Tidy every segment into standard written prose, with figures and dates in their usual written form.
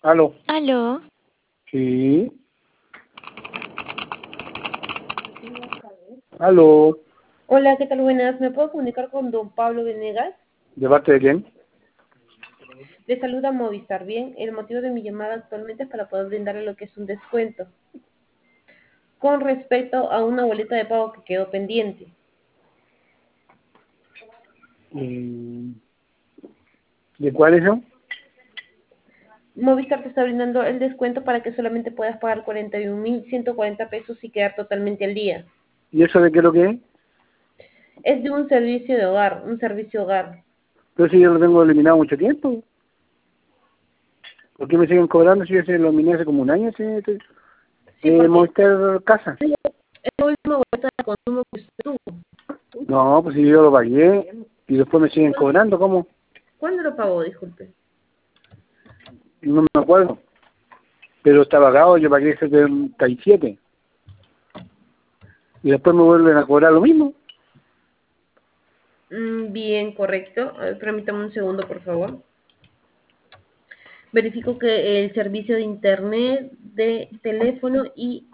Aló. Aló, Sí. Aló. Hola, ¿qué tal? Buenas. ¿Me puedo comunicar con don Pablo Venegas? ¿De parte de quién? Le saluda Movistar. Bien, el motivo de mi llamada actualmente es para poder brindarle lo que es un descuento con respecto a una boleta de pago que quedó pendiente. Mm, ¿De cuál es eso? Movistar te está brindando el descuento para que solamente puedas pagar 41.140 pesos y quedar totalmente al día. ¿Y eso de qué es lo que es? Es de un servicio de hogar, un servicio hogar. Pero si yo lo tengo eliminado mucho tiempo. ¿Por qué me siguen cobrando si yo se lo eliminé hace como un año ese Sí, porque Movistar Casa? es la última boleta de consumo que usted tuvo. No, pues si yo lo pagué y después me siguen cobrando, ¿cómo? ¿Cuándo lo pagó? Disculpe. No me acuerdo. Pero está pagado, yo pagué 77. Y después me vuelven a cobrar lo mismo. Bien, correcto. A ver, permítame un segundo, por favor. Verifico que el servicio de internet, de teléfono y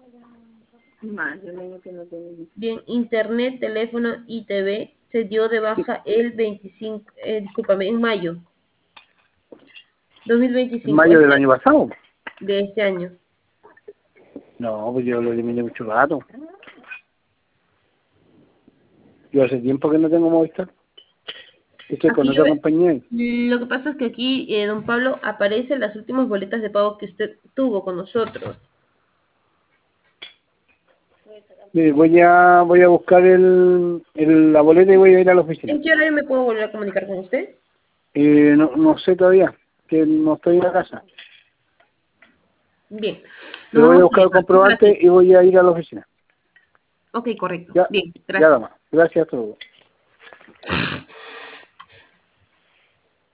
bien, internet, teléfono y TV se dio de baja el 25, discúlpame, en mayo En 2025, mayo del año pasado. de este año. No, pues yo lo eliminé mucho rato. Yo hace tiempo que no tengo Movistar. Estoy con Aquí yo otra compañía. lo que pasa es que aquí, don Pablo, aparecen las últimas boletas de pago que usted tuvo con nosotros. Mire, voy a buscar la boleta y voy a ir a la oficina. ¿En qué horario me puedo volver a comunicar con usted? No sé todavía, que no estoy en la casa. Bien, nos Pero voy a vamos a buscar el llamar. Muchas comprobante gracias. y voy a ir a la oficina. Ok, correcto. Ya, Bien, ya, gracias. dama. Gracias a todos.